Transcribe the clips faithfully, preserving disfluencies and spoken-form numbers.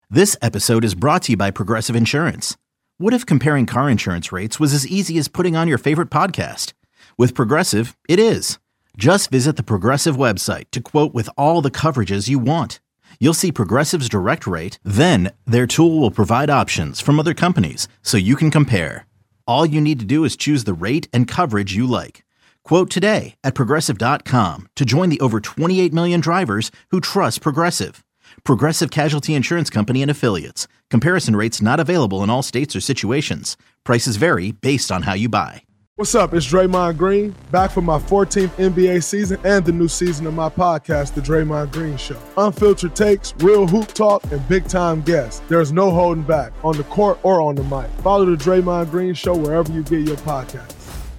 This episode is brought to you by Progressive Insurance. What if comparing car insurance rates was as easy as putting on your favorite podcast? With Progressive, it is. Just visit the Progressive website to quote with all the coverages you want. You'll see Progressive's direct rate, then their tool will provide options from other companies so you can compare. All you need to do is choose the rate and coverage you like. Quote today at progressive dot com to join the over twenty-eight million drivers who trust Progressive. Progressive Casualty Insurance Company and Affiliates. Comparison rates not available in all states or situations. Prices vary based on how you buy. What's up? It's Draymond Green, back for my fourteenth N B A season and the new season of my podcast, The Draymond Green Show. Unfiltered takes, real hoop talk, and big-time guests. There's no holding back, on the court or on the mic. Follow The Draymond Green Show wherever you get your podcasts.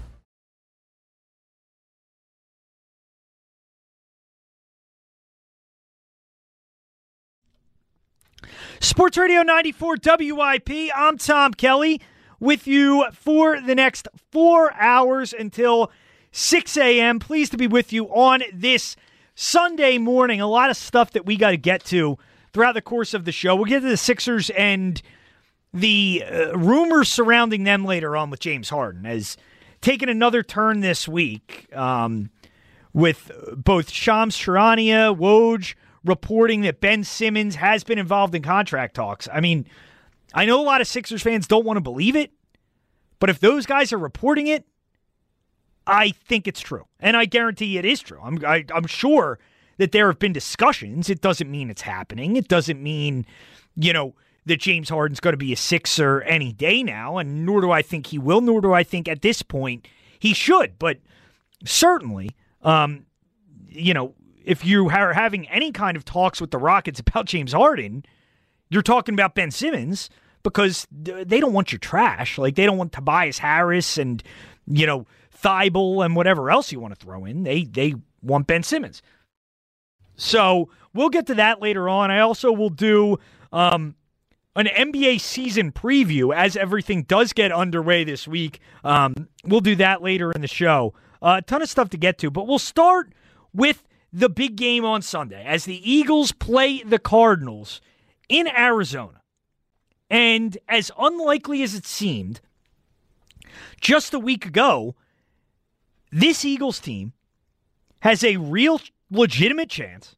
Sports Radio ninety-four W I P. I'm Tom Kelly with you for the next four hours until six a.m. Pleased to be with you on this Sunday morning. A lot of stuff that we got to get to throughout the course of the show. We'll get to the Sixers and the uh, rumors surrounding them later on with James Harden has taken another turn this week um, with both Shams Charania, Woj, reporting that Ben Simmons has been involved in contract talks. I mean, I know a lot of Sixers fans don't want to believe it, but if those guys are reporting it, I think it's true. And I guarantee it is true. I'm, I, I'm sure that there have been discussions. It doesn't mean it's happening. It doesn't mean, you know, that James Harden's going to be a Sixer any day now, and nor do I think he will, nor do I think at this point he should. But certainly, um, you know, if you are having any kind of talks with the Rockets about James Harden, you're talking about Ben Simmons because they don't want your trash. Like, they don't want Tobias Harris and, you know, Thibault and whatever else you want to throw in. They they want Ben Simmons. So we'll get to that later on. I also will do um, an N B A season preview as everything does get underway this week. Um, we'll do that later in the show. Uh, a ton of stuff to get to, but we'll start with the big game on Sunday as the Eagles play the Cardinals in Arizona. And as unlikely as it seemed, just a week ago, this Eagles team has a real legitimate chance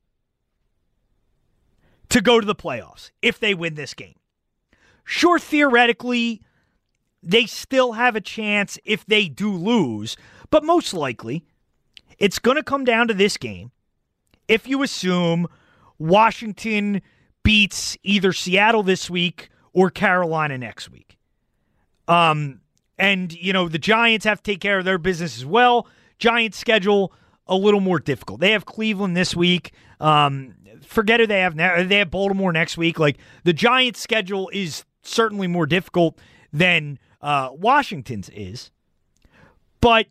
to go to the playoffs if they win this game. Sure, theoretically, they still have a chance if they do lose, but most likely, it's going to come down to this game if you assume Washington beats either Seattle this week or Carolina next week. Um, and, you know, the Giants have to take care of their business as well. Giants schedule a little more difficult. They have Cleveland this week. Um, forget who they have now. They have Baltimore next week. Like, the Giants' schedule is certainly more difficult than uh, Washington's is. But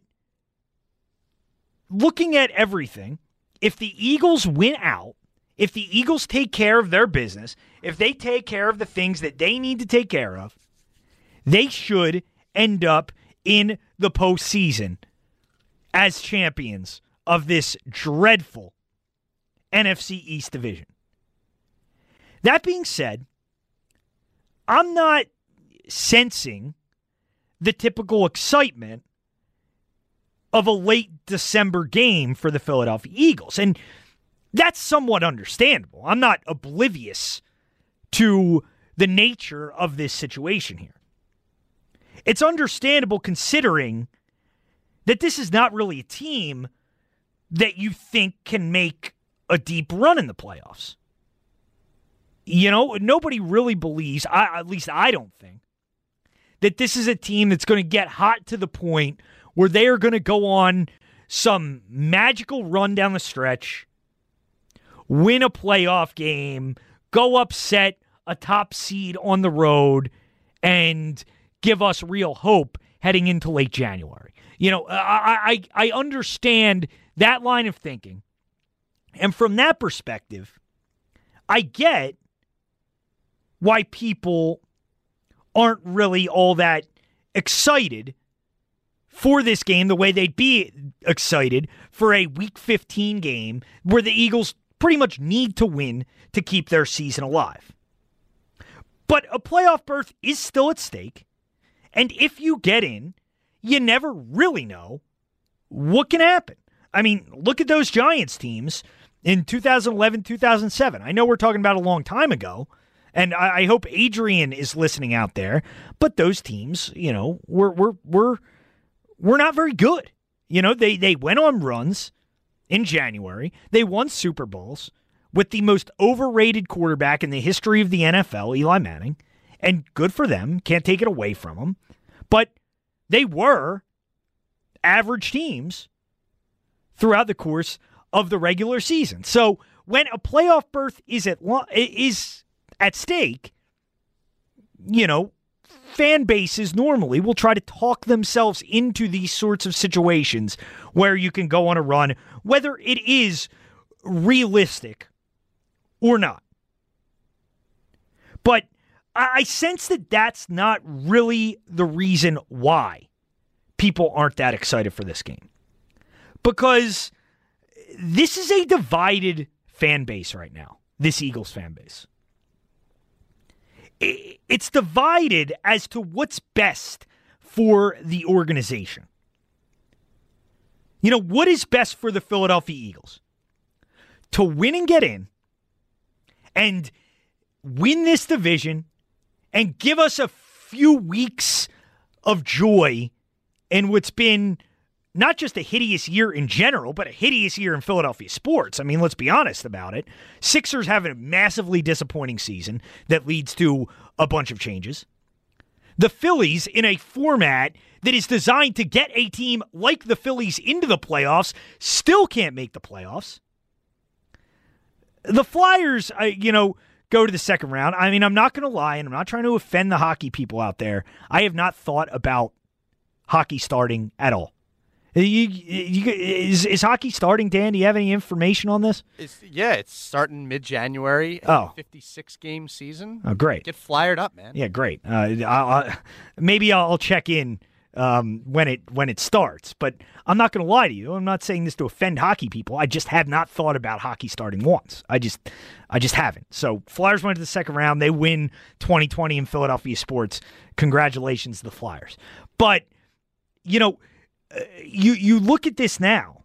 looking at everything, if the Eagles win out, if the Eagles take care of their business, if they take care of the things that they need to take care of, they should end up in the postseason as champions of this dreadful N F C East division. That being said, I'm not sensing the typical excitement of a late December game for the Philadelphia Eagles. And that's somewhat understandable. I'm not oblivious to the nature of this situation here. It's understandable considering that this is not really a team that you think can make a deep run in the playoffs. You know, nobody really believes, I, at least I don't think, that this is a team that's going to get hot to the point where they are going to go on some magical run down the stretch, win a playoff game, go upset a top seed on the road, and give us real hope heading into late January. You know, I, I, I understand that line of thinking. And from that perspective, I get why people aren't really all that excited for this game the way they'd be excited for a Week fifteen game where the Eagles pretty much need to win to keep their season alive. But a playoff berth is still at stake. And if you get in, you never really know what can happen. I mean, look at those Giants teams in two thousand eleven, two thousand seven. I know we're talking about a long time ago, and I, I hope Adrian is listening out there, but those teams, you know, were were were were not very good. You know, they they went on runs in January. They won Super Bowls with the most overrated quarterback in the history of the N F L, Eli Manning, and good for them. Can't take it away from them. But they were average teams throughout the course of the regular season. So when a playoff berth is at is at stake, you know, fan bases normally will try to talk themselves into these sorts of situations where you can go on a run, whether it is realistic or not. But I sense that that's not really the reason why people aren't that excited for this game. Because this is a divided fan base right now, this Eagles fan base. It's divided as to what's best for the organization. You know, what is best for the Philadelphia Eagles? To win and get in and win this division and give us a few weeks of joy in what's been not just a hideous year in general, but a hideous year in Philadelphia sports. I mean, let's be honest about it. Sixers have a massively disappointing season that leads to a bunch of changes. The Phillies, in a format that is designed to get a team like the Phillies into the playoffs, still can't make the playoffs. The Flyers, uh, you know, go to the second round. I mean, I'm not going to lie, and I'm not trying to offend the hockey people out there. I have not thought about hockey starting at all. You, you, is, is hockey starting, Dan? Do you have any information on this? It's, yeah, it's starting mid-January. Oh. fifty-six game season. Oh, great. Get flyered up, man. Yeah, great. Uh, I'll, I'll, maybe I'll check in um, when it when it starts. But I'm not going to lie to you. I'm not saying this to offend hockey people. I just have not thought about hockey starting once. I just I just haven't. So Flyers went to the second round. They win twenty twenty in Philadelphia sports. Congratulations to the Flyers. But, you know, Uh, you you look at this now,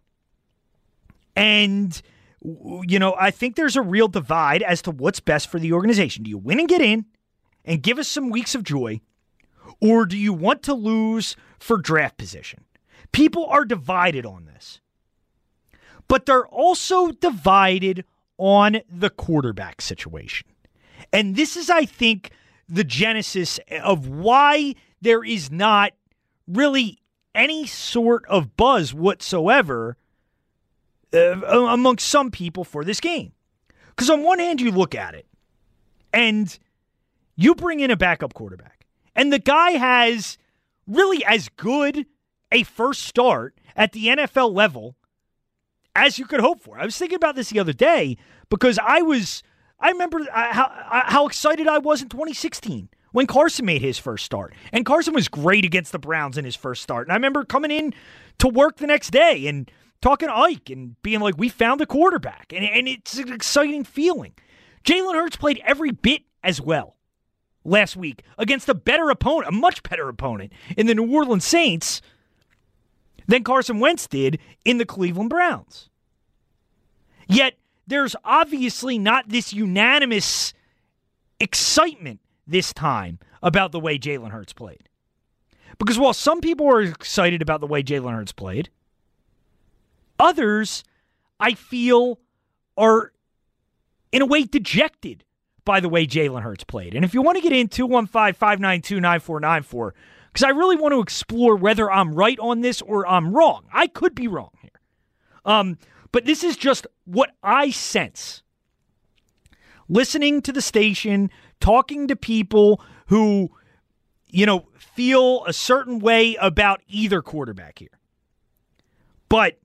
and, you know, I think there's a real divide as to what's best for the organization. Do you win and get in and give us some weeks of joy, or do you want to lose for draft position? People are divided on this. But they're also divided on the quarterback situation. And this is, I think, the genesis of why there is not really any sort of buzz whatsoever uh, amongst some people for this game. Because on one hand, you look at it, and you bring in a backup quarterback, and the guy has really as good a first start at the N F L level as you could hope for. I was thinking about this the other day because I was, I remember how, how excited I was in twenty sixteen. When Carson made his first start. And Carson was great against the Browns in his first start. And I remember coming in to work the next day and talking to Ike and being like, we found a quarterback. And, and it's an exciting feeling. Jalen Hurts played every bit as well last week against a better opponent, a much better opponent in the New Orleans Saints than Carson Wentz did in the Cleveland Browns. Yet there's obviously not this unanimous excitement this time about the way Jalen Hurts played. Because while some people are excited about the way Jalen Hurts played, others, I feel, are in a way dejected by the way Jalen Hurts played. And if you want to get in, two one five, five nine two, nine four nine four, because I really want to explore whether I'm right on this or I'm wrong. I could be wrong here. Um, but this is just what I sense. Listening to the station, talking to people who, you know, feel a certain way about either quarterback here. But,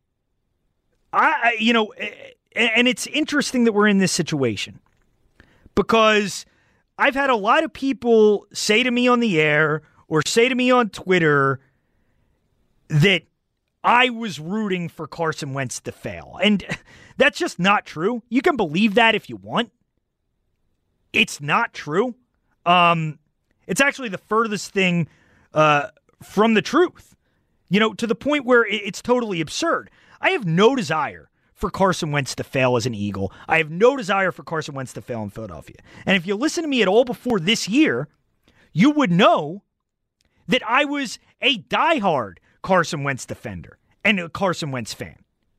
I, you know, and it's interesting that we're in this situation because I've had a lot of people say to me on the air or say to me on Twitter that I was rooting for Carson Wentz to fail. And that's just not true. You can believe that if you want. It's not true. Um, it's actually the furthest thing uh, from the truth, you know, to the point where it's totally absurd. I have no desire for Carson Wentz to fail as an Eagle. I have no desire for Carson Wentz to fail in Philadelphia. And if you listen to me at all before this year, you would know that I was a diehard Carson Wentz defender and a Carson Wentz fan.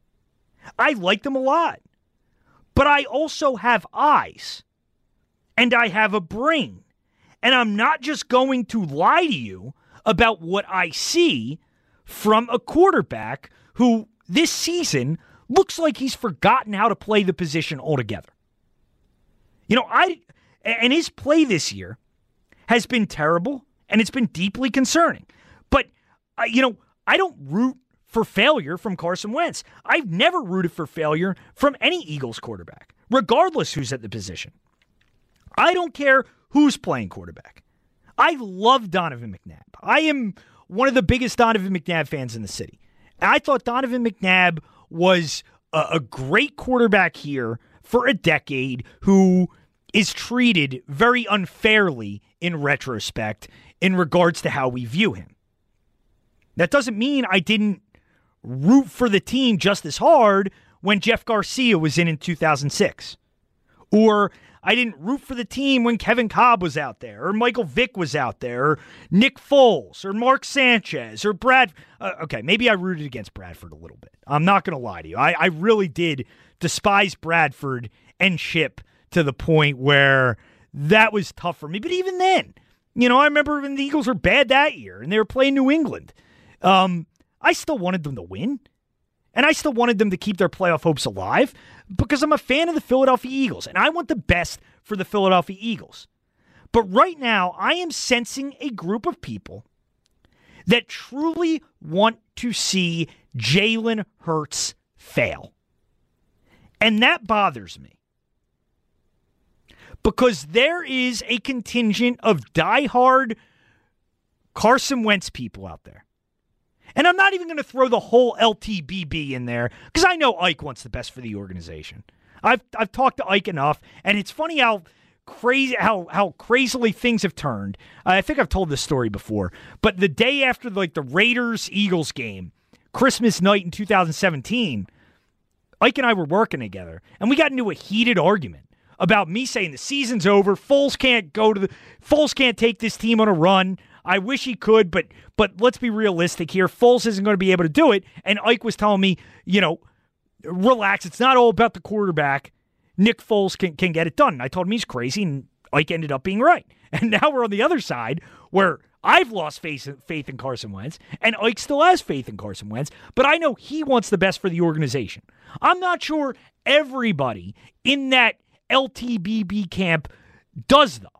I liked him a lot. But I also have eyes. And I have a brain. And I'm not just going to lie to you about what I see from a quarterback who this season looks like he's forgotten how to play the position altogether. You know, I and his play this year has been terrible, and it's been deeply concerning. But, uh, you know, I don't root for failure from Carson Wentz. I've never rooted for failure from any Eagles quarterback, regardless who's at the position. I don't care who's playing quarterback. I love Donovan McNabb. I am one of the biggest Donovan McNabb fans in the city. I thought Donovan McNabb was a, a great quarterback here for a decade who is treated very unfairly in retrospect in regards to how we view him. That doesn't mean I didn't root for the team just as hard when Jeff Garcia was in in two thousand six. Or I didn't root for the team when Kevin Kolb was out there, or Michael Vick was out there, or Nick Foles, or Mark Sanchez, or Brad. Uh, okay, maybe I rooted against Bradford a little bit. I'm not going to lie to you. I, I really did despise Bradford and Chip to the point where that was tough for me. But even then, you know, I remember when the Eagles were bad that year and they were playing New England. Um, I still wanted them to win. And I still wanted them to keep their playoff hopes alive because I'm a fan of the Philadelphia Eagles, and I want the best for the Philadelphia Eagles. But right now, I am sensing a group of people that truly want to see Jalen Hurts fail. And that bothers me. Because there is a contingent of diehard Carson Wentz people out there. And I'm not even going to throw the whole L T B B in there because I know Ike wants the best for the organization. I've I've talked to Ike enough, and it's funny how crazy how how crazily things have turned. Uh, I think I've told this story before, but the day after like the Raiders Eagles game, Christmas night in two thousand seventeen, Ike and I were working together, and we got into a heated argument about me saying the season's over. Foles can't go to the Foles can't take this team on a run. I wish he could, but but let's be realistic here. Foles isn't going to be able to do it. And Ike was telling me, you know, relax. It's not all about the quarterback. Nick Foles can, can get it done. And I told him he's crazy, and Ike ended up being right. And now we're on the other side where I've lost faith, faith in Carson Wentz, and Ike still has faith in Carson Wentz, but I know he wants the best for the organization. I'm not sure everybody in that L T B B camp does, though.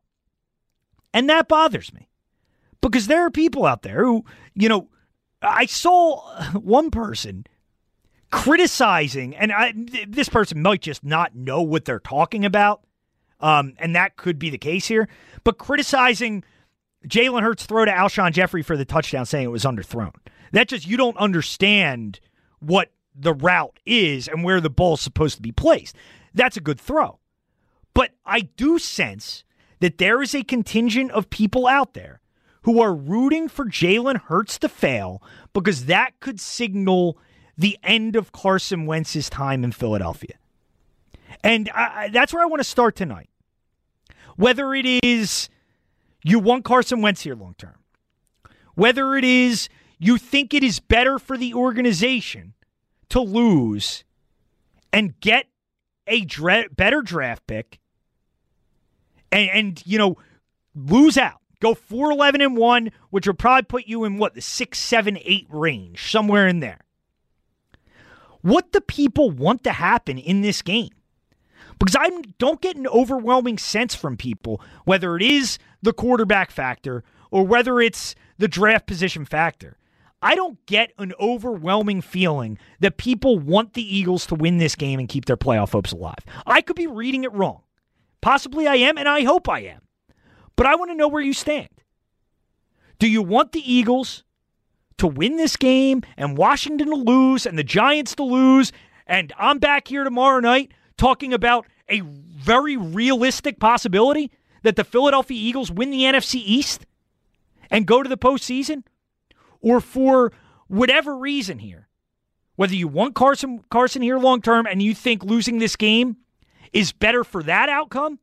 And that bothers me. Because there are people out there who, you know, I saw one person criticizing, and I, this person might just not know what they're talking about, um, and that could be the case here, but criticizing Jalen Hurts' throw to Alshon Jeffrey for the touchdown, saying it was underthrown. That just, you don't understand what the route is and where the ball's supposed to be placed. That's a good throw. But I do sense that there is a contingent of people out there who are rooting for Jalen Hurts to fail because that could signal the end of Carson Wentz's time in Philadelphia. And I, that's where I want to start tonight. Whether it is you want Carson Wentz here long term, whether it is you think it is better for the organization to lose and get a dra- better draft pick and, and, you know, lose out. Go four eleven and one, which will probably put you in, what, the six, seven, eight range, somewhere in there. What do people want to happen in this game? Because I don't get an overwhelming sense from people, whether it is the quarterback factor or whether it's the draft position factor. I don't get an overwhelming feeling that people want the Eagles to win this game and keep their playoff hopes alive. I could be reading it wrong. Possibly I am, and I hope I am. But I want to know where you stand. Do you want the Eagles to win this game and Washington to lose and the Giants to lose? And I'm back here tomorrow night talking about a very realistic possibility that the Philadelphia Eagles win the N F C East and go to the postseason? Or for whatever reason here, whether you want Carson Carson here long term and you think losing this game is better for that outcome,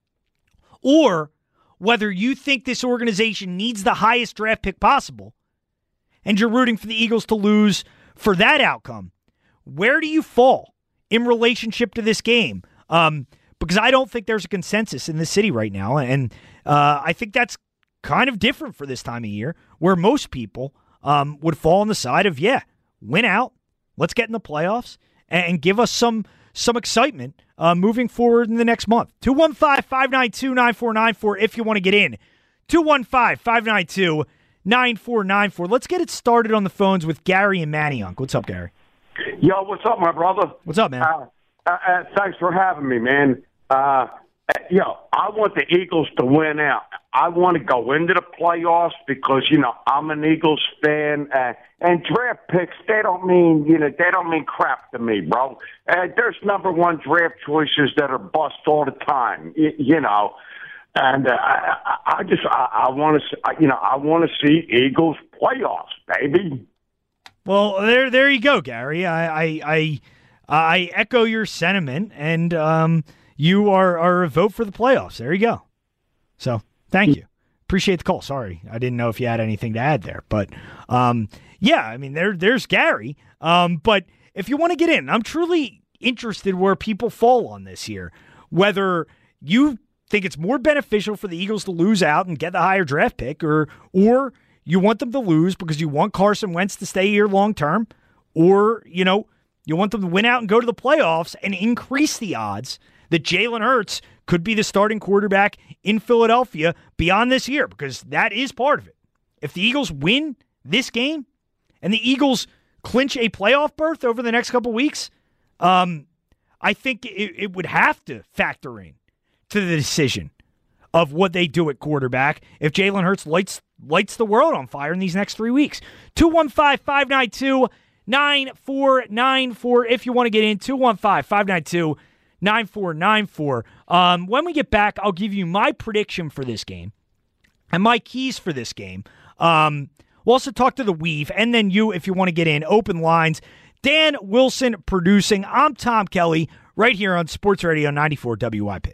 or whether you think this organization needs the highest draft pick possible and you're rooting for the Eagles to lose for that outcome, where do you fall in relationship to this game? Um, because I don't think there's a consensus in the city right now, and uh, I think that's kind of different for this time of year, where most people um, would fall on the side of, yeah, win out, let's get in the playoffs, and give us some some excitement uh, moving forward in the next month. two one five, five nine two, nine four nine four if you want to get in. two one five, five nine two, nine four nine four. Let's get it started on the phones with Gary and Manayunk. What's up, Gary? Yo, what's up, my brother? What's up, man? Uh, uh, uh, thanks for having me, man. Uh, yo, I want the Eagles to win out. I want to go into the playoffs because, you know, I'm an Eagles fan. Uh, and draft picks, they don't mean, you know, they don't mean crap to me, bro. Uh, there's number one draft choices that are bust all the time, you, you know. And uh, I, I just, I, I want to, you know, I want to see Eagles playoffs, baby. Well, there, there you go, Gary. I, I, I, I echo your sentiment, and um, you are, are a vote for the playoffs. There you go. So, thank you. Appreciate the call. Sorry, I didn't know if you had anything to add there, but um, yeah, I mean, there, there's Gary. Um, but if you want to get in, I'm truly interested where people fall on this here. Whether you think it's more beneficial for the Eagles to lose out and get the higher draft pick, or or you want them to lose because you want Carson Wentz to stay here long term, or, you know, you want them to win out and go to the playoffs and increase the odds that Jalen Hurts could be the starting quarterback in Philadelphia beyond this year, because that is part of it. If the Eagles win this game and the Eagles clinch a playoff berth over the next couple weeks, um, I think it, it would have to factor in to the decision of what they do at quarterback if Jalen Hurts lights lights the world on fire in these next three weeks. two one five, five nine two, nine four nine four if you want to get in. two one five, five nine two, nine four nine four. Um, when we get back, I'll give you my prediction for this game and my keys for this game. Um, we'll also talk to the Weave, and then you, if you want to get in. Open lines. Dan Wilson producing. I'm Tom Kelly, right here on Sports Radio ninety-four W I P.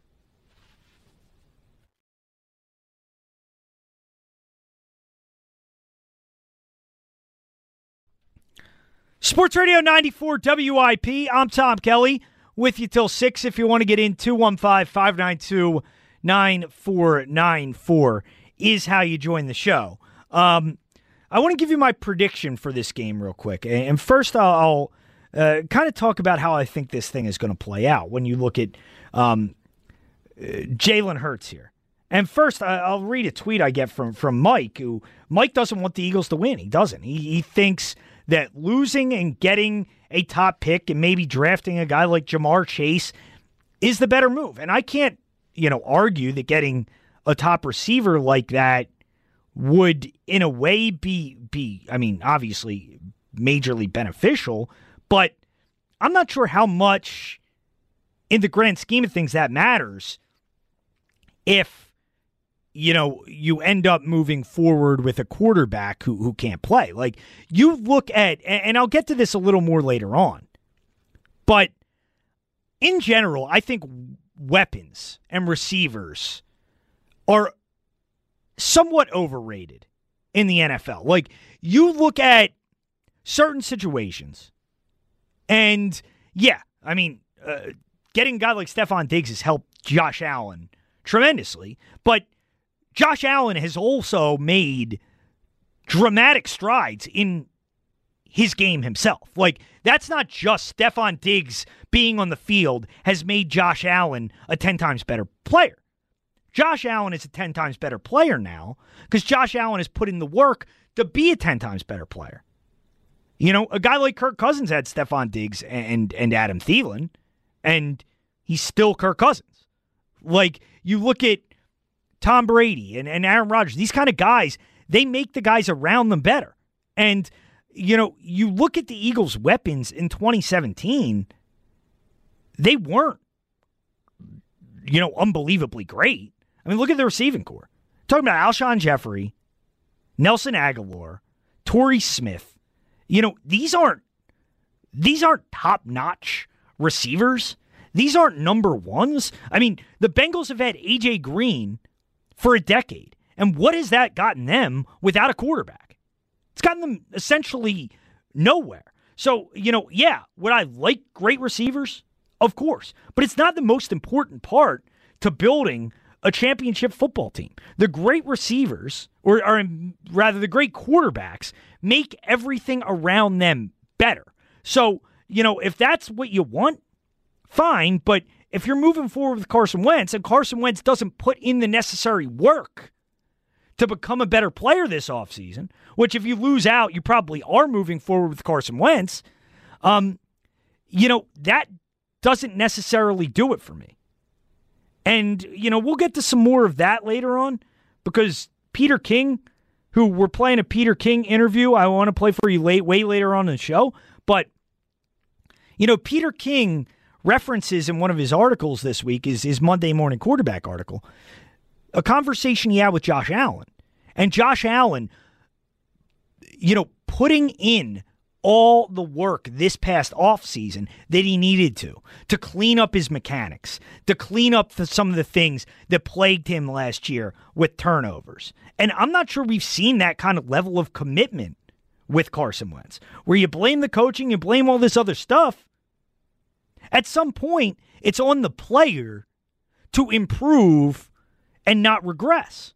Sports Radio ninety-four W I P. I'm Tom Kelly, with you till six. If you want to get in, two one five, five nine two, nine four nine four is how you join the show. Um, I want to give you my prediction for this game real quick. And first, I'll, I'll uh, kind of talk about how I think this thing is going to play out when you look at um, uh, Jalen Hurts here. And first, I'll read a tweet I get from, from Mike, who Mike doesn't want the Eagles to win. He doesn't. He, he thinks that losing and getting a top pick and maybe drafting a guy like Jamar Chase is the better move. And I can't, you know, argue that getting a top receiver like that would, in a way, be, be I mean, obviously majorly beneficial, but I'm not sure how much, in the grand scheme of things, that matters if, you know, you end up moving forward with a quarterback who, who can't play. Like, you look at, and I'll get to this a little more later on, but in general, I think weapons and receivers are somewhat overrated in the N F L. Like, you look at certain situations, and yeah, I mean, uh, getting a guy like Stephon Diggs has helped Josh Allen tremendously, but Josh Allen has also made dramatic strides in his game himself. Like, that's not just Stephon Diggs being on the field has made Josh Allen a ten times better player. Josh Allen is a ten times better player now because Josh Allen has put in the work to be a ten times better player. You know, a guy like Kirk Cousins had Stephon Diggs and, and Adam Thielen, and he's still Kirk Cousins. Like, you look at Tom Brady and, and Aaron Rodgers, these kind of guys, they make the guys around them better. And, you know, you look at the Eagles' weapons in twenty seventeen, they weren't, you know, unbelievably great. I mean, look at the receiving core. Talking about Alshon Jeffrey, Nelson Aguilar, Torrey Smith. You know, these aren't these aren't top-notch receivers. These aren't number ones. I mean, the Bengals have had A J Green for a decade. And what has that gotten them without a quarterback? It's gotten them essentially nowhere. So, you know, yeah, would I like great receivers? Of course. But it's not the most important part to building a championship football team. The great receivers, or, or rather the great quarterbacks, make everything around them better. So, you know, if that's what you want, fine. But if you're moving forward with Carson Wentz and Carson Wentz doesn't put in the necessary work to become a better player this offseason, which if you lose out, you probably are moving forward with Carson Wentz, um, you know, that doesn't necessarily do it for me. And, you know, we'll get to some more of that later on because Peter King, who we're playing a Peter King interview, I want to play for you late, way later on in the show. But, you know, Peter King references in one of his articles this week, is his Monday Morning Quarterback article, a conversation he had with Josh Allen. And Josh Allen, you know, putting in all the work this past offseason that he needed to, to clean up his mechanics, to clean up the, some of the things that plagued him last year with turnovers. And I'm not sure we've seen that kind of level of commitment with Carson Wentz, where you blame the coaching, you blame all this other stuff. At some point, it's on the player to improve and not regress.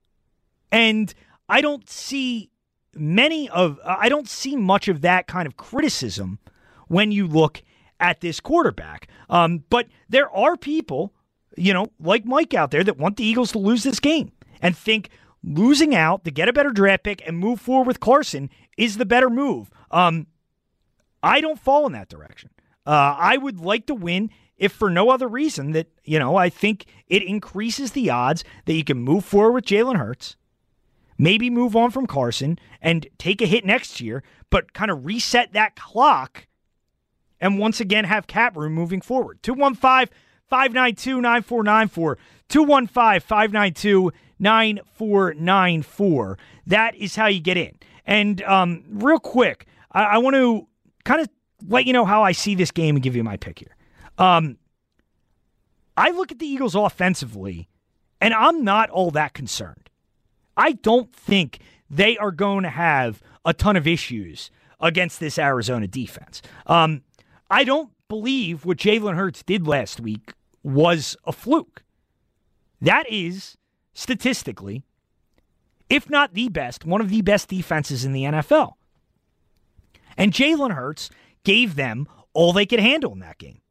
And I don't see many of, I don't see much of that kind of criticism when you look at this quarterback. Um, but there are people, you know, like Mike out there that want the Eagles to lose this game and think losing out to get a better draft pick and move forward with Carson is the better move. Um, I don't fall in that direction. Uh, I would like to win if for no other reason that, you know, I think it increases the odds that you can move forward with Jalen Hurts, maybe move on from Carson and take a hit next year, but kind of reset that clock and once again have cap room moving forward. two one five, five nine two, nine four nine four. two one five, five nine two, nine four nine four. That is how you get in. And um, real quick, I, I want to kind of let you know how I see this game and give you my pick here. Um, I look at the Eagles offensively, and I'm not all that concerned. I don't think they are going to have a ton of issues against this Arizona defense. Um, I don't believe what Jalen Hurts did last week was a fluke. That is, statistically, if not the best, one of the best defenses in the N F L. And Jalen Hurts gave them all they could handle in that game.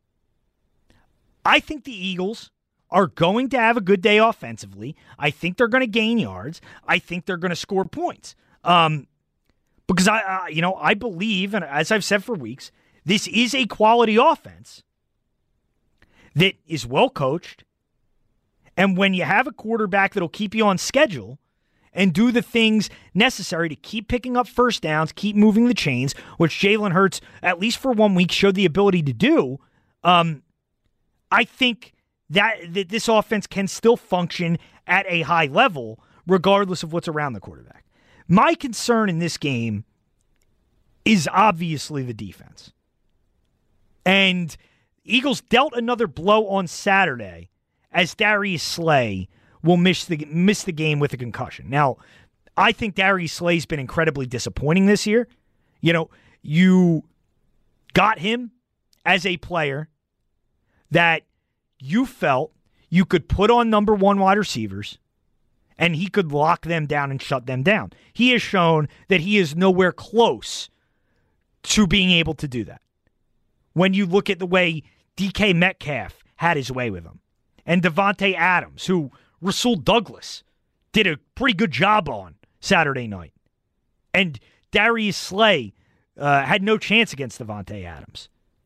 I think the Eagles are going to have a good day offensively. I think they're going to gain yards. I think they're going to score points. Um, because I, uh, you know, I believe, and as I've said for weeks, this is a quality offense that is well coached. And when you have a quarterback that'll keep you on schedule and do the things necessary to keep picking up first downs, keep moving the chains, which Jalen Hurts, at least for one week, showed the ability to do, um, I think that, that this offense can still function at a high level, regardless of what's around the quarterback. My concern in this game is obviously the defense. And Eagles dealt another blow on Saturday as Darius Slay will miss the miss the game with a concussion. Now, I think Darius Slay's been incredibly disappointing this year. You know, you got him as a player that you felt you could put on number one wide receivers and he could lock them down and shut them down. He has shown that he is nowhere close to being able to do that. When you look at the way D K Metcalf had his way with him, and Devontae Adams, who Rasul Douglas did a pretty good job on Saturday night. And Darius Slay uh, had no chance against Devontae Adams.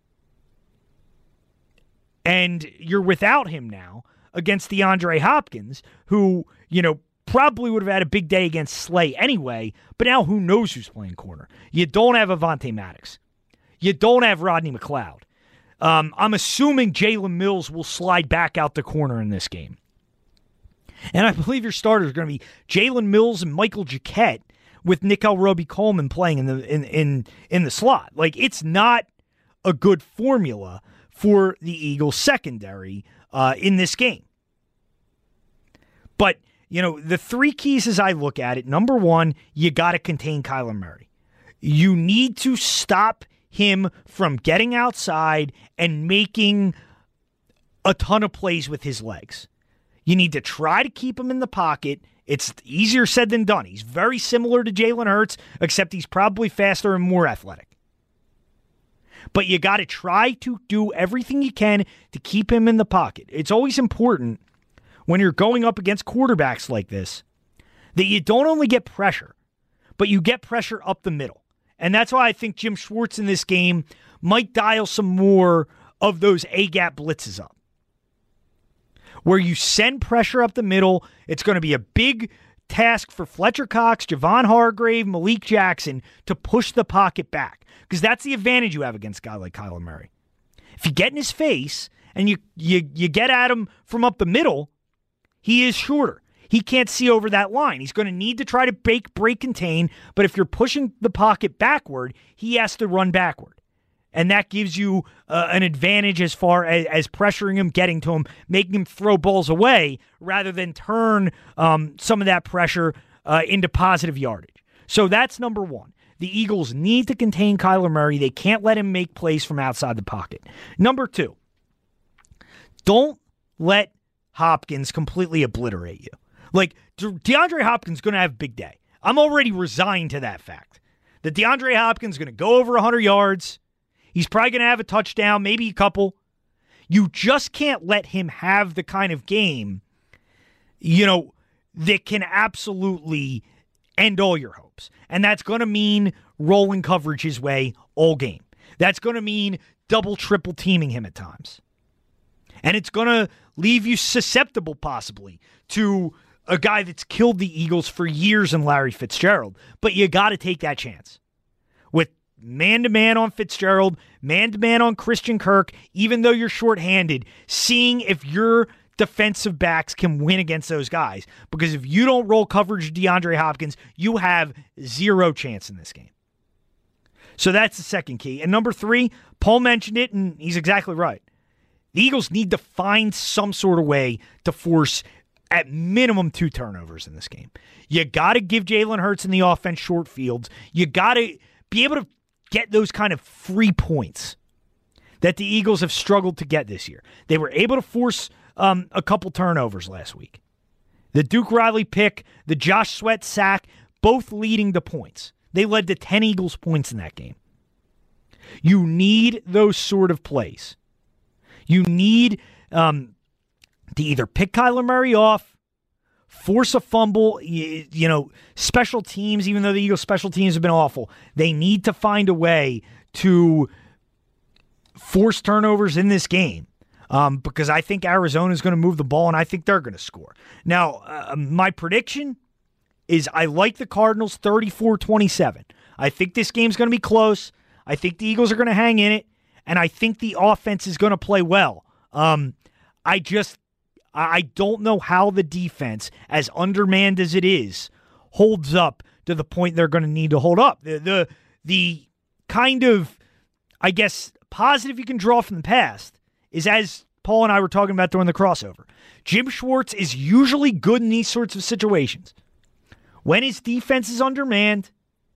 And you're without him now against DeAndre Hopkins, who, you know, probably would have had a big day against Slay anyway, but now who knows who's playing corner. You don't have Avonte Maddox. You don't have Rodney McLeod. Um, I'm assuming Jalen Mills will slide back out the corner in this game. And I believe your starters are going to be Jalen Mills and Michael Jacquet with Nickel Roby-Coleman playing in the in, in in the slot. Like, it's not a good formula for the Eagles secondary uh, in this game. But, you know, the three keys as I look at it, number one, you got to contain Kyler Murray. You need to stop him from getting outside and making a ton of plays with his legs. You need to try to keep him in the pocket. It's easier said than done. He's very similar to Jalen Hurts, except he's probably faster and more athletic. But you got to try to do everything you can to keep him in the pocket. It's always important when you're going up against quarterbacks like this that you don't only get pressure, but you get pressure up the middle. And that's why I think Jim Schwartz in this game might dial some more of those A-gap blitzes up, where you send pressure up the middle. It's going to be a big task for Fletcher Cox, Javon Hargrave, Malik Jackson to push the pocket back, because that's the advantage you have against a guy like Kyler Murray. If you get in his face and you you you get at him from up the middle, he is shorter. He can't see over that line. He's going to need to try to break, break contain, but if you're pushing the pocket backward, he has to run backward. And that gives you uh, an advantage as far as, as pressuring him, getting to him, making him throw balls away, rather than turn um, some of that pressure uh, into positive yardage. So that's number one. The Eagles need to contain Kyler Murray. They can't let him make plays from outside the pocket. Number two, don't let Hopkins completely obliterate you. Like, De- DeAndre Hopkins is going to have a big day. I'm already resigned to that fact. That DeAndre Hopkins is going to go over one hundred yards. He's probably going to have a touchdown, maybe a couple. You just can't let him have the kind of game, you know, that can absolutely end all your hopes. And that's going to mean rolling coverage his way all game. That's going to mean double, triple teaming him at times. And it's going to leave you susceptible, possibly, to a guy that's killed the Eagles for years in Larry Fitzgerald. But you got to take that chance. With man-to-man on Fitzgerald, man-to-man on Christian Kirk, even though you're shorthanded, seeing if your defensive backs can win against those guys. Because if you don't roll coverage of DeAndre Hopkins, you have zero chance in this game. So that's the second key. And number three, Paul mentioned it, and he's exactly right. The Eagles need to find some sort of way to force at minimum two turnovers in this game. You got to give Jalen Hurts in the offense short fields. You got to be able to get those kind of free points that the Eagles have struggled to get this year. They were able to force um, a couple turnovers last week. The Duke Riley pick, the Josh Sweat sack, both leading to points. They led to ten Eagles points in that game. You need those sort of plays. You need um, to either pick Kyler Murray off, force a fumble, you, you know, special teams, even though the Eagles' special teams have been awful, they need to find a way to force turnovers in this game um, because I think Arizona is going to move the ball, and I think they're going to score. Now, uh, my prediction is I like the Cardinals thirty-four twenty-seven. I think this game's going to be close. I think the Eagles are going to hang in it, and I think the offense is going to play well. Um, I just I don't know how the defense, as undermanned as it is, holds up to the point they're going to need to hold up. The, the the kind of, I guess, positive you can draw from the past is, as Paul and I were talking about during the crossover, Jim Schwartz is usually good in these sorts of situations. When his defense is undermanned,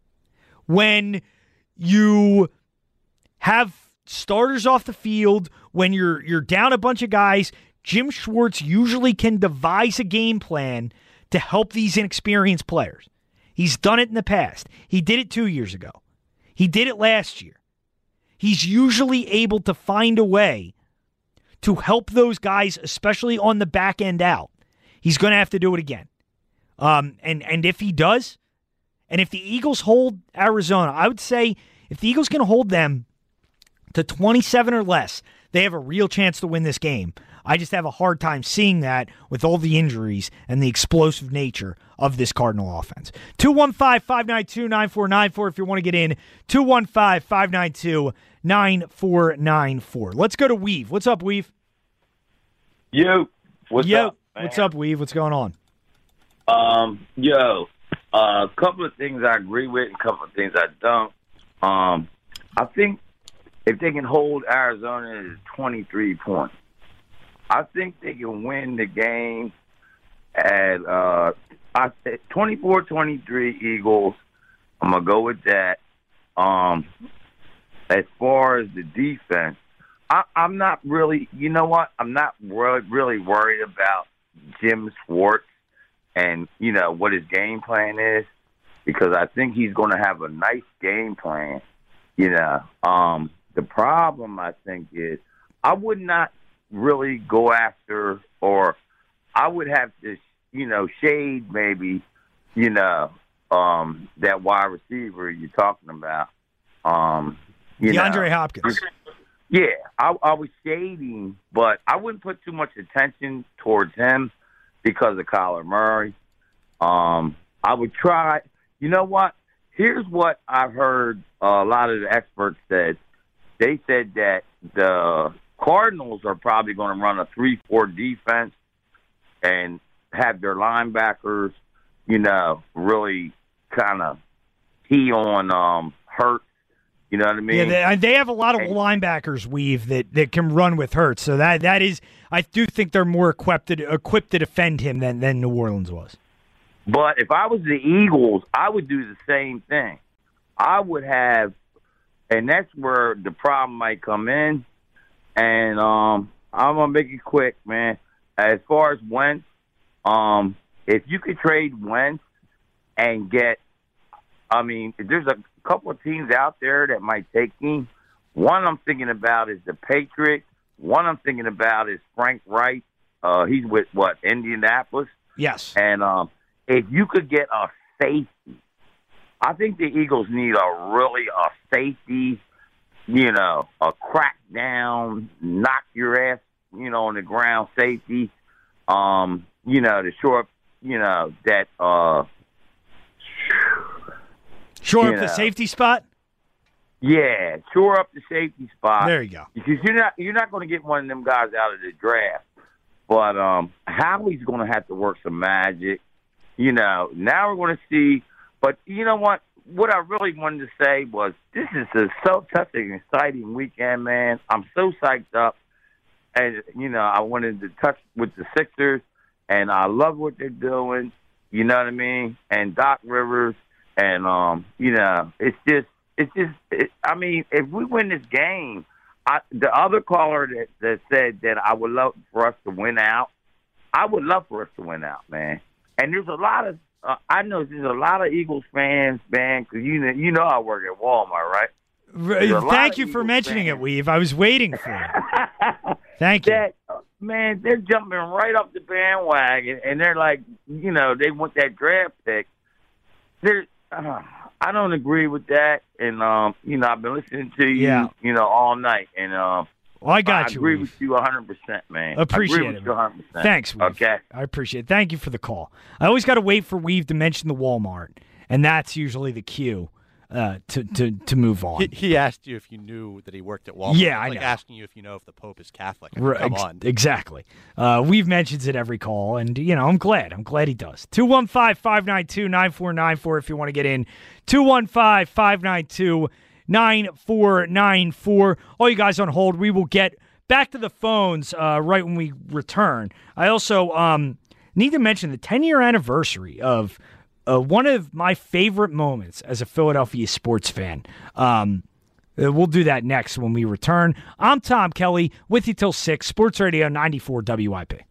when you have starters off the field, when you're you're down a bunch of guys, Jim Schwartz usually can devise a game plan to help these inexperienced players. He's done it in the past. He did it two years ago. He did it last year. He's usually able to find a way to help those guys, especially on the back end out. He's going to have to do it again. Um, and, and if he does, and if the Eagles hold Arizona, I would say if the Eagles can hold them to twenty-seven or less, they have a real chance to win this game. I just have a hard time seeing that with all the injuries and the explosive nature of this Cardinal offense. two one five, five nine two, nine four nine four if you want to get in. two one five, five nine two, nine four nine four. Let's go to Weave. What's up, Weave? Yo, what's Yo. up? man? What's up, Weave? What's going on? Um, yo, a uh, couple of things I agree with, a couple of things I don't. Um, I think if they can hold Arizona to twenty-three points, I think they can win the game at uh, I said twenty-four twenty-three Eagles. I'm gonna go with that. Um, as far as the defense, I, I'm not really. You know what? I'm not really, really worried about Jim Schwartz and you know what his game plan is, because I think he's going to have a nice game plan. You know, um, the problem I think is I would not really go after, or I would have to, you know, shade maybe, you know, um, that wide receiver you're talking about. Um, you DeAndre know. Hopkins. Yeah, I, I was shading, but I wouldn't put too much attention towards him because of Kyler Murray. Um, I would try. You know what? Here's what I've heard uh, a lot of the experts said. They said that the Cardinals are probably going to run a three four defense and have their linebackers, you know, really kind of key on um, Hurts. You know what I mean? Yeah, they, they have a lot of and, linebackers, Weave, that, that can run with Hurts. So that that is, I do think they're more equipped to, equipped to defend him than, than New Orleans was. But if I was the Eagles, I would do the same thing. I would have, and that's where the problem might come in. And um, I'm going to make it quick, man. As far as Wentz, um, if you could trade Wentz and get, I mean, there's a couple of teams out there that might take him. One I'm thinking about is the Patriots. One I'm thinking about is Frank Wright. Uh, he's with, what, Indianapolis? Yes. And um, if you could get a safety, I think the Eagles need a really a safety, you know, a crackdown, knock your ass, you know, on the ground safety, um, you know, to shore up, you know, that uh, Shore up know. the safety spot? Yeah, shore up the safety spot. There you go. Because you're not you're not going to get one of them guys out of the draft. But um, Howie's going to have to work some magic. You know, now we're going to see. But you know what? What I really wanted to say was this is a so such an exciting weekend, man. I'm so psyched up. And, you know, I wanted to touch with the Sixers, and I love what they're doing. You know what I mean? And Doc Rivers. And, um, you know, it's just, it's just, it, I mean, if we win this game, I, the other caller that, that said that I would love for us to win out, I would love for us to win out, man. And there's a lot of, uh, I know there's a lot of Eagles fans, man, because you know, you know I work at Walmart, right? R- Thank you for Eagles mentioning fans. it, Weave. I was waiting for it. Thank you. That, uh, man, they're jumping right up the bandwagon, and they're like, you know, they want that draft pick. They're, uh, I don't agree with that, and um, you know, I've been listening to you, Yeah. you know, all night, and um, Well, I got I you. agree Weave. with you one hundred percent, man. Appreciate I agree it, with you one hundred percent. Thanks, Weave. Okay. I appreciate it. Thank you for the call. I always got to wait for Weave to mention the Walmart, and that's usually the cue uh, to, to, to move on. He, he asked you if you knew that he worked at Walmart. Yeah, I like know. asking you if you know if the Pope is Catholic. I mean, Right, come ex- on. Exactly. Uh, We've mentions it every call, and, you know, I'm glad. I'm glad he does. two one five, five nine two, nine four nine four if you want to get in. two one five, five nine two, nine four nine four. All you guys on hold, we will get back to the phones uh, right when we return. I also um, need to mention the ten-year anniversary of uh, one of my favorite moments as a Philadelphia sports fan. Um Uh, We'll do that next when we return. I'm Tom Kelly with you till six, Sports Radio ninety-four W I P.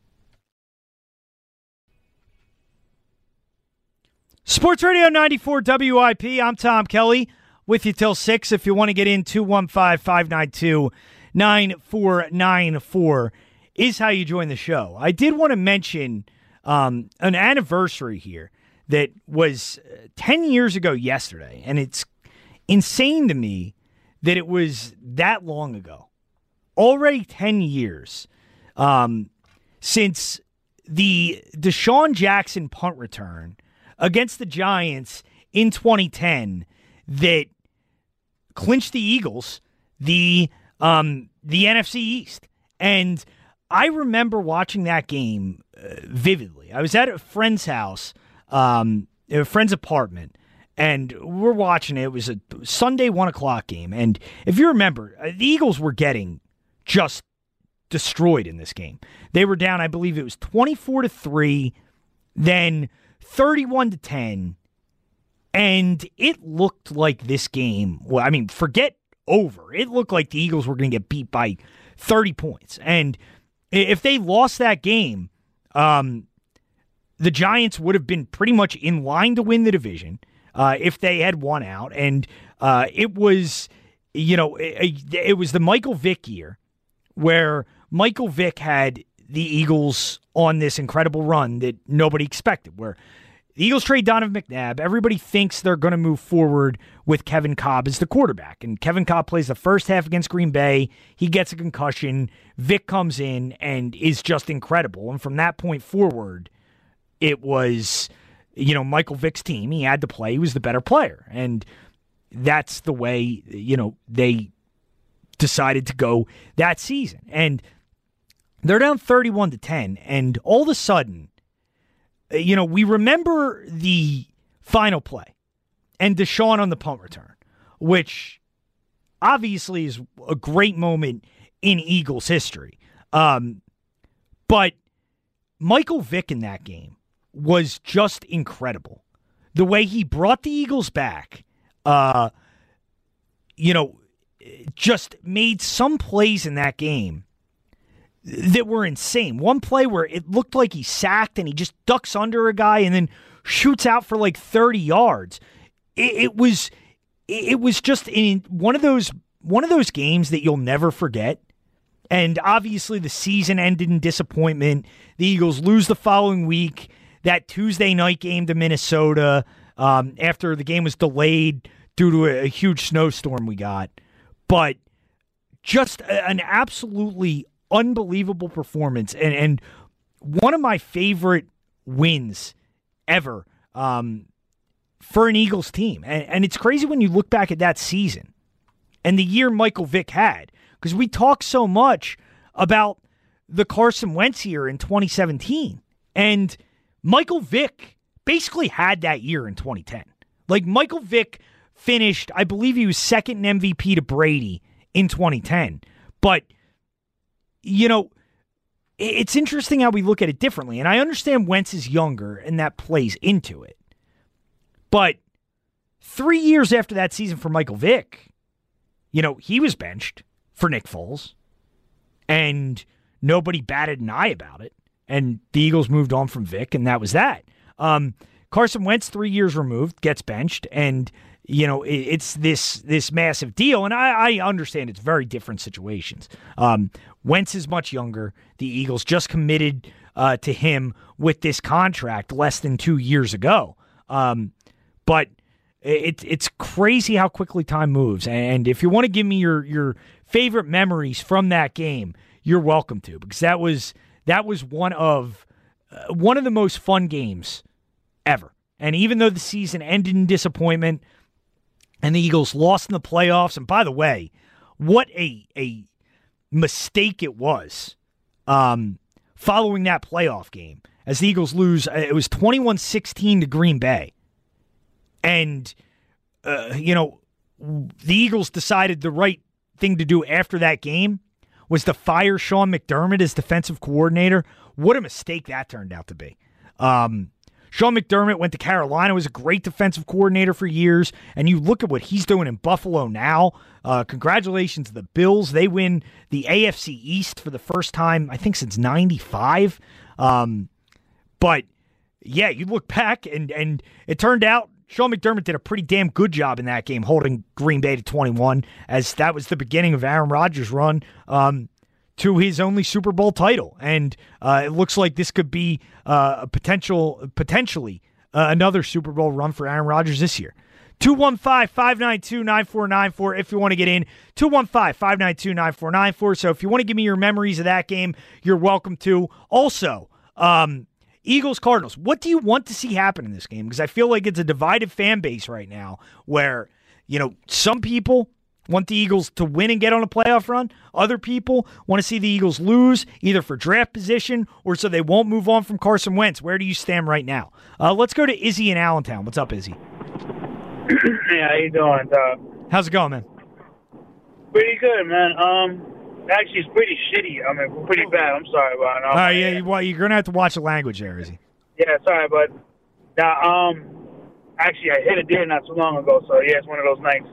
Sports Radio ninety-four W I P. I'm Tom Kelly with you till six. If you want to get in, two one five, five nine two, nine four nine four is how you join the show. I did want to mention um, an anniversary here that was ten years ago yesterday, and it's insane to me that it was that long ago. Already ten years um, since the Deshaun Jackson punt return against the Giants in twenty ten that clinched the Eagles the um, the N F C East. And I remember watching that game uh, vividly. I was at a friend's house, um, a friend's apartment, and we're watching it. It was a Sunday one o'clock game. And if you remember, the Eagles were getting just destroyed in this game. They were down, I believe it was twenty-four to three, then thirty-one to ten. And it looked like this game, well, I mean, forget over. It looked like the Eagles were going to get beat by thirty points. And if they lost that game, um, the Giants would have been pretty much in line to win the division uh, if they had won out. And uh, it was, you know, it, it was the Michael Vick year where Michael Vick had the Eagles on this incredible run that nobody expected, where the Eagles trade Donovan McNabb. Everybody thinks they're going to move forward with Kevin Kolb as the quarterback. And Kevin Kolb plays the first half against Green Bay. He gets a concussion. Vic comes in and is just incredible. And from that point forward, it was, you know, Michael Vick's team. He had to play. He was the better player. And that's the way, you know, they decided to go that season. And they're down thirty-one to ten. And all of a sudden, you know, we remember the final play and Deshaun on the punt return, which obviously is a great moment in Eagles history. Um, but Michael Vick in that game was just incredible. The way he brought the Eagles back, uh, you know, just made some plays in that game that were insane. One play where it looked like he sacked and he just ducks under a guy and then shoots out for like thirty yards. It, it was it was just in one of those one of those games that you'll never forget. And obviously the season ended in disappointment. The Eagles lose the following week. That Tuesday night game to Minnesota um, after the game was delayed due to a, a huge snowstorm we got. But just a, an absolutely unbelievable performance and, and one of my favorite wins ever um, for an Eagles team. And, and it's crazy when you look back at that season and the year Michael Vick had, because we talk so much about the Carson Wentz year in twenty seventeen. And Michael Vick basically had that year in twenty ten. Like Michael Vick finished, I believe he was second in M V P to Brady in twenty ten. But you know, it's interesting how we look at it differently. And I understand Wentz is younger and that plays into it. But three years after that season for Michael Vick, you know, he was benched for Nick Foles. And nobody batted an eye about it. And the Eagles moved on from Vick, and that was that. Um, Carson Wentz, three years removed, gets benched. And you know, it's this this massive deal, and I, I understand it's very different situations. Um, Wentz is much younger. The Eagles just committed uh, to him with this contract less than two years ago. Um, but it, it's crazy how quickly time moves. And if you want to give me your your favorite memories from that game, you're welcome to, because that was that was one of uh, one of the most fun games ever. And even though the season ended in disappointment, and the Eagles lost in the playoffs. And by the way, what a a mistake it was um, following that playoff game. As the Eagles lose, it was twenty-one sixteen to Green Bay. And, uh, you know, the Eagles decided the right thing to do after that game was to fire Sean McDermott as defensive coordinator. What a mistake that turned out to be. Um Sean McDermott went to Carolina, was a great defensive coordinator for years, and you look at what he's doing in Buffalo now. Uh, congratulations to the Bills. They win the A F C East for the first time, I think, since ninety-five. Um, but, yeah, you look back, and, and it turned out Sean McDermott did a pretty damn good job in that game, holding Green Bay to twenty-one, as that was the beginning of Aaron Rodgers' run um, to his only Super Bowl title. And uh, it looks like this could be uh, a potential, potentially uh, another Super Bowl run for Aaron Rodgers this year. two one five, five nine two, nine four nine four if you want to get in. two one five, five nine two, nine four nine four. So if you want to give me your memories of that game, you're welcome to. Also, um, Eagles-Cardinals, what do you want to see happen in this game? Because I feel like it's a divided fan base right now where, you know, some people want the Eagles to win and get on a playoff run. Other people want to see the Eagles lose, either for draft position or so they won't move on from Carson Wentz. Where do you stand right now? Uh, let's go to Izzy in Allentown. What's up, Izzy? Hey, how you doing, Doug? How's it going, man? Pretty good, man. Um, actually, it's pretty shitty. I mean, pretty bad. I'm sorry about it. All right, yeah, you, well, you're going to have to watch the language there, Izzy. Yeah, sorry, but now, um, actually, I hit a deer not too long ago, so yeah, it's one of those nights.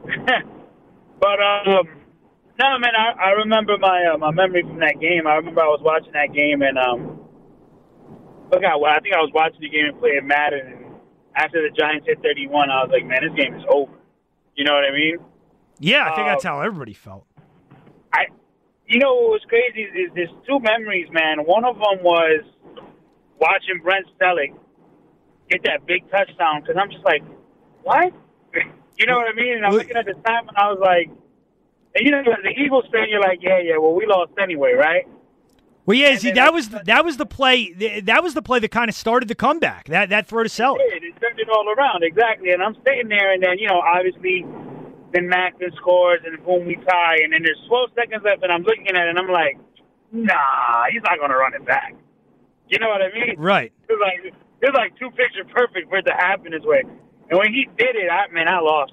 But um, no, man, I, I remember my uh, my memory from that game. I remember I was watching that game, and um, look out! Well, I think I was watching the game and playing Madden. And after the Giants hit thirty-one, I was like, man, this game is over. You know what I mean? Yeah, I think uh, that's how everybody felt. I, you know, what was crazy is there's two memories, man. One of them was watching Brent Stellick get that big touchdown, because I'm just like, what? You know what I mean? And I'm looking at the time, and I was like, and you know, as the Eagles fan, you're like, yeah, yeah, well, we lost anyway, right? Well, yeah, And see, then that I- was the, that was the play. That was the play that kind of started the comeback. That that throw to Selleck. It, it turned it all around, exactly. And I'm sitting there, and then, you know, obviously, then Macklin scores, and boom, we tie, and then there's twelve seconds left, and I'm looking at it, and I'm like, nah, he's not going to run it back. You know what I mean? Right. It was like, it was like too picture perfect for it to happen this way. And when he did it, I man, I lost.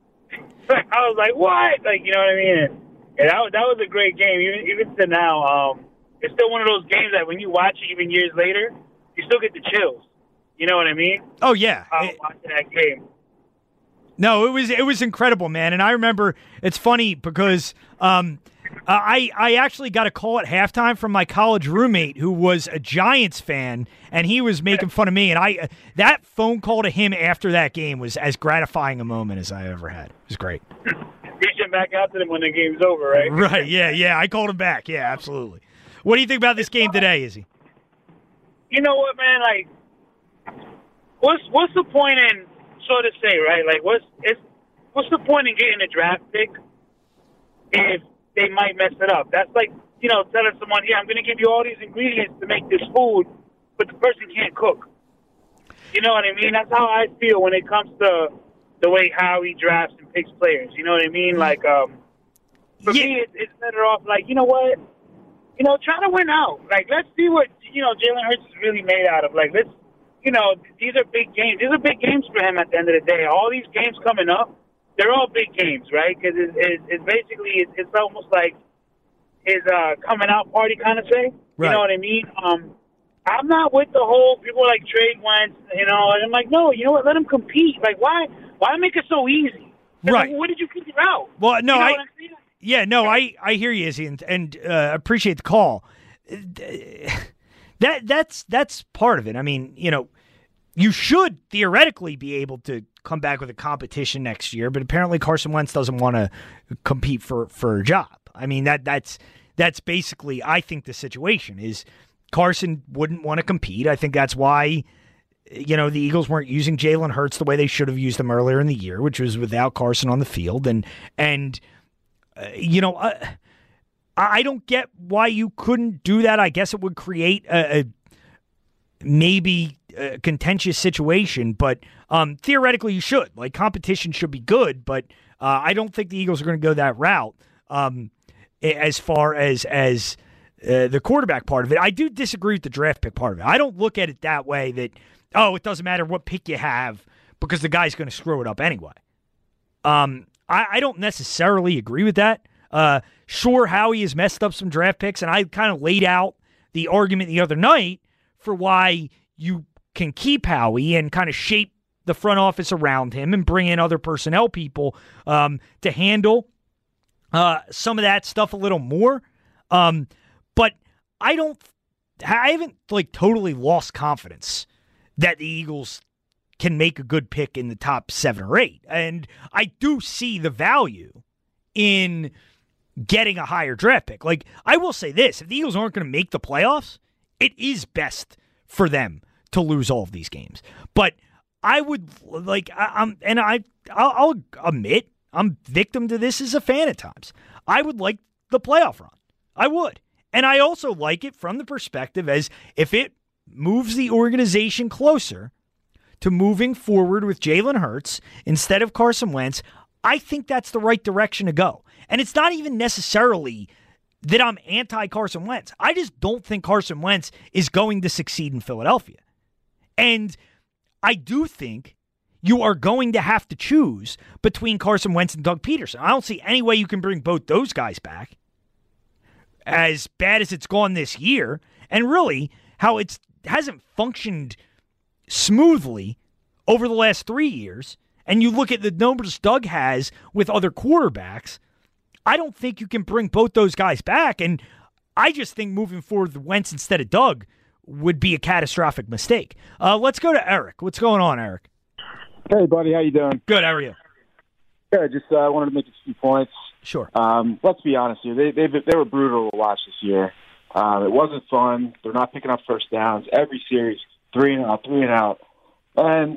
I was like, what? Like, you know what I mean? And, and that, was- that was a great game. Even, even to now, um, it's still one of those games that when you watch it even years later, you still get the chills. You know what I mean? Oh yeah. I It- was watching that game. No, it was it was incredible, man. And I remember it's funny because um, uh, I I actually got a call at halftime from my college roommate who was a Giants fan, and he was making fun of me. And I uh, that phone call to him after that game was as gratifying a moment as I ever had. It was great. Reaching back out to them when the game's over, right? Right? Yeah, yeah. I called him back. Yeah, absolutely. What do you think about this game today, Izzy? You know what, man? Like, what's what's the point in so to say, right? Like, what's it's what's the point in getting a draft pick if they might mess it up? That's like, you know, telling someone, yeah, I'm going to give you all these ingredients to make this food, but the person can't cook. You know what I mean? That's how I feel when it comes to the way Howie drafts and picks players. You know what I mean? Like, um, for Yeah. me, it, it's better off, like, you know what? You know, try to win out. Like, let's see what, you know, Jalen Hurts is really made out of. Like, let's, you know, these are big games. These are big games for him at the end of the day. All these games coming up, they're all big games, right? Because it's, it's, it's basically, it's, it's almost like his uh, coming out party kind of thing. Right. You know what I mean? Um, I'm not with the whole people like trade Wentz, you know, and I'm like, no, you know what? Let him compete. Like, why why make it so easy? Right. Like, what did you figure out? Well, no, You know I what I'm saying? yeah, no, I, I hear you, Izzy, and, and uh, appreciate the call. That that's that's part of it. I mean, you know, you should theoretically be able to come back with a competition next year, but apparently Carson Wentz doesn't want to compete for, for a job. I mean, that that's that's basically, I think, the situation is Carson wouldn't want to compete. I think that's why, you know, the Eagles weren't using Jalen Hurts the way they should have used him earlier in the year, which was without Carson on the field. And, and uh, you know, uh, I don't get why you couldn't do that. I guess it would create a, a maybe a contentious situation, but um, theoretically you should. Like, competition should be good, but uh, I don't think the Eagles are going to go that route um, as far as as uh, the quarterback part of it. I do disagree with the draft pick part of it. I don't look at it that way that, oh, it doesn't matter what pick you have because the guy's going to screw it up anyway. Um, I, I don't necessarily agree with that. Uh, sure, Howie has messed up some draft picks, and I kind of laid out the argument the other night for why you can keep Howie and kind of shape the front office around him and bring in other personnel people um, to handle uh, some of that stuff a little more. Um, but I don't, I haven't like totally lost confidence that the Eagles can make a good pick in the top seven or eight. And I do see the value in getting a higher draft pick. Like, I will say this, if the Eagles aren't going to make the playoffs, it is best for them to lose all of these games. But I would, like, I, I'm, and I, I'll, I'll admit, I'm victim to this as a fan at times. I would like the playoff run. I would. And I also like it from the perspective as if it moves the organization closer to moving forward with Jalen Hurts instead of Carson Wentz, I think that's the right direction to go. And it's not even necessarily that I'm anti-Carson Wentz. I just don't think Carson Wentz is going to succeed in Philadelphia. And I do think you are going to have to choose between Carson Wentz and Doug Peterson. I don't see any way you can bring both those guys back. As bad as it's gone this year, and really how it hasn't functioned smoothly over the last three years, and you look at the numbers Doug has with other quarterbacks, I don't think you can bring both those guys back. And I just think moving forward with Wentz instead of Doug would be a catastrophic mistake. Uh, let's go to Eric. What's going on, Eric? Hey, buddy. How you doing? Good. How are you? Yeah, just uh, wanted to make a few points. Sure. Um, let's be honest here. They, they they were brutal to watch this year. Um, it wasn't fun. They're not picking up first downs. Every series, three and out, three and out. And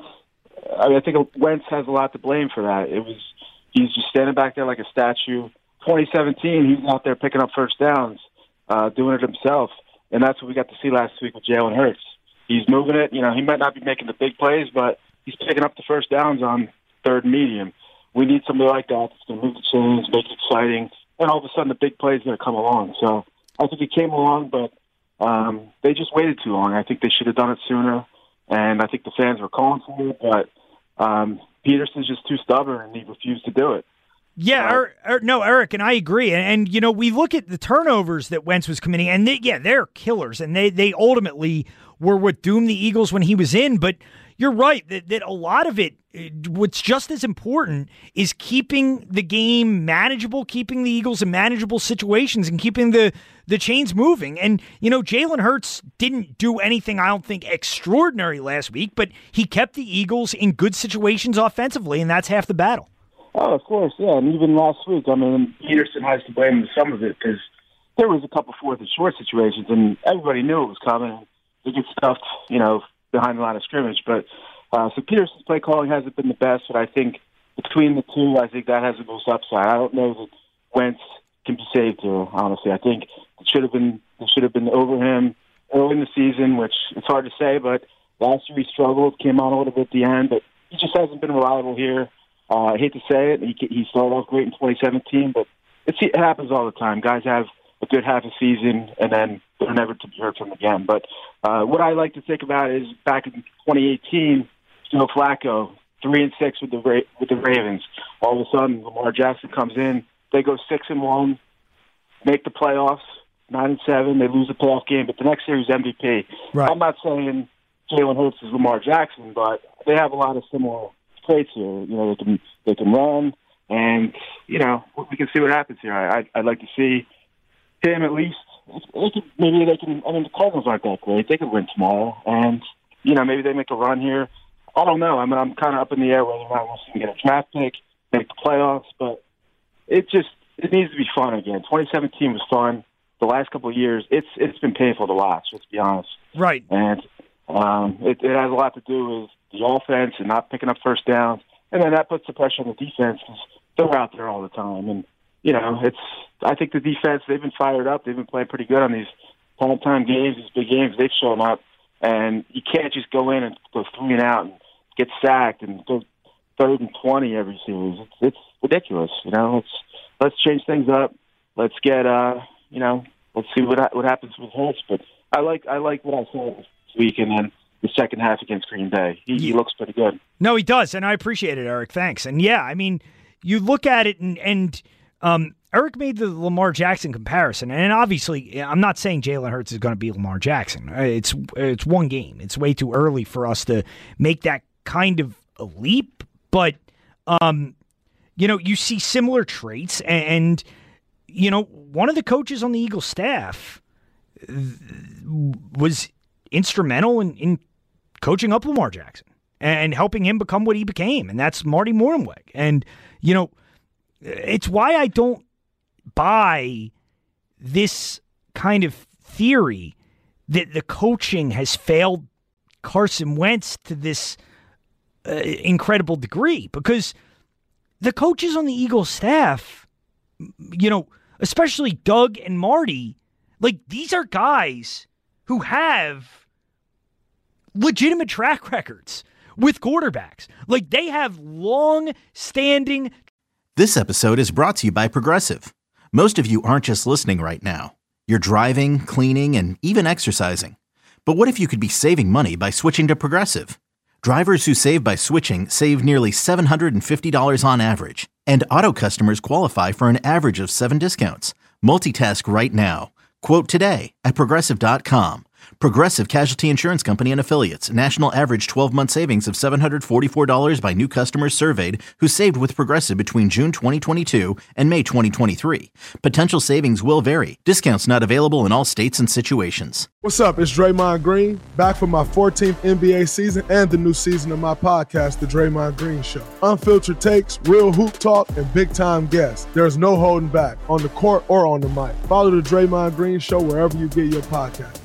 I mean, I think Wentz has a lot to blame for that. It was he's just standing back there like a statue. twenty seventeen, he's out there picking up first downs, uh, doing it himself. And that's what we got to see last week with Jalen Hurts. He's moving it. You know, he might not be making the big plays, but he's picking up the first downs on third and medium. We need somebody like that that's going to move the chains, make it exciting, and all of a sudden the big play is going to come along. So I think it came along, but um, they just waited too long. I think they should have done it sooner, and I think the fans were calling for it, but um, Peterson's just too stubborn, and he refused to do it. Yeah, er, er, no, Eric, and I agree. And, and, you know, we look at the turnovers that Wentz was committing, and, they, yeah, they're killers, and they, they ultimately were what doomed the Eagles when he was in, but you're right that, that a lot of it, what's just as important is keeping the game manageable, keeping the Eagles in manageable situations, and keeping the, the chains moving. And, you know, Jalen Hurts didn't do anything, I don't think, extraordinary last week, but he kept the Eagles in good situations offensively, and that's half the battle. Oh, of course, yeah. And even last week, I mean, Peterson has to blame for some of it because there was a couple fourth and short situations, and everybody knew it was coming. They get stuffed, you know, behind the line of scrimmage. But uh, so Peterson's play calling hasn't been the best, but I think between the two, I think that has the most upside. I don't know that Wentz can be saved here, honestly. I think it should have been it should have been over him early in the season, which it's hard to say, but last year he struggled, came on a little bit at the end, but he just hasn't been reliable here. Uh, I hate to say it. He, he started off great in twenty seventeen, but it's, it happens all the time. Guys have a good half a season, and then they're never to be heard from again. But uh, what I like to think about is back in twenty eighteen, Joe Flacco, three and six with the Ra- with the Ravens. All of a sudden, Lamar Jackson comes in. They go six and one, make the playoffs, nine and seven. They lose the playoff game, but the next year he's M V P. Right. I'm not saying Jalen Hurts is Lamar Jackson, but they have a lot of similar traits here. You know, they can they can run, and you know we can see what happens here. I, I'd, I'd like to see him at least. They could, maybe they can. I mean, the Cardinals aren't that great. They could win tomorrow, and you know maybe they make a run here. I don't know. I mean, I'm kind of up in the air whether or not we'll see him get a draft pick, make the playoffs, but it just it needs to be fun again. twenty seventeen was fun. The last couple of years, it's it's been painful to watch. Let's be honest. Right. And um, it, it has a lot to do with the offense and not picking up first downs, and then that puts the pressure on the defense because they're out there all the time. And you know, it's I think the defense, they've been fired up. They've been playing pretty good on these time games, these big games. They've shown up, and you can't just go in and go three and out and get sacked and go third and twenty every series. It's, it's ridiculous. You know, let's let's change things up. Let's get uh, you know, let's see what what happens with Hurts. But I like I like what I saw this week, and then the second half against Green Bay. He, he looks pretty good. No, he does, and I appreciate it, Eric. Thanks. And yeah, I mean, you look at it, and, and um, Eric made the Lamar Jackson comparison, and obviously, I'm not saying Jalen Hurts is going to be Lamar Jackson. It's it's one game. It's way too early for us to make that kind of a leap, but um, you know, you see similar traits, and, and you know, one of the coaches on the Eagles staff was instrumental in, in coaching up Lamar Jackson and helping him become what he became, and that's Marty Mornhinweg. And, you know, it's why I don't buy this kind of theory that the coaching has failed Carson Wentz to this uh, incredible degree, because the coaches on the Eagles staff, you know, especially Doug and Marty, like, these are guys who have legitimate track records with quarterbacks. Like, they have long-standing This episode is brought to you by Progressive. Most of you aren't just listening right now. You're driving, cleaning, and even exercising. But what if you could be saving money by switching to Progressive? Drivers who save by switching save nearly seven hundred fifty dollars on average. And auto customers qualify for an average of seven discounts. Multitask right now. Quote today at Progressive dot com. Progressive Casualty Insurance Company and Affiliates. National average twelve-month savings of seven hundred forty-four dollars by new customers surveyed who saved with Progressive between June twenty twenty-two and May twenty twenty-three. Potential savings will vary. Discounts not available in all states and situations. What's up? It's Draymond Green, back for my fourteenth N B A season and the new season of my podcast, The Draymond Green Show. Unfiltered takes, real hoop talk, and big-time guests. There's no holding back, on the court or on the mic. Follow The Draymond Green Show wherever you get your podcast.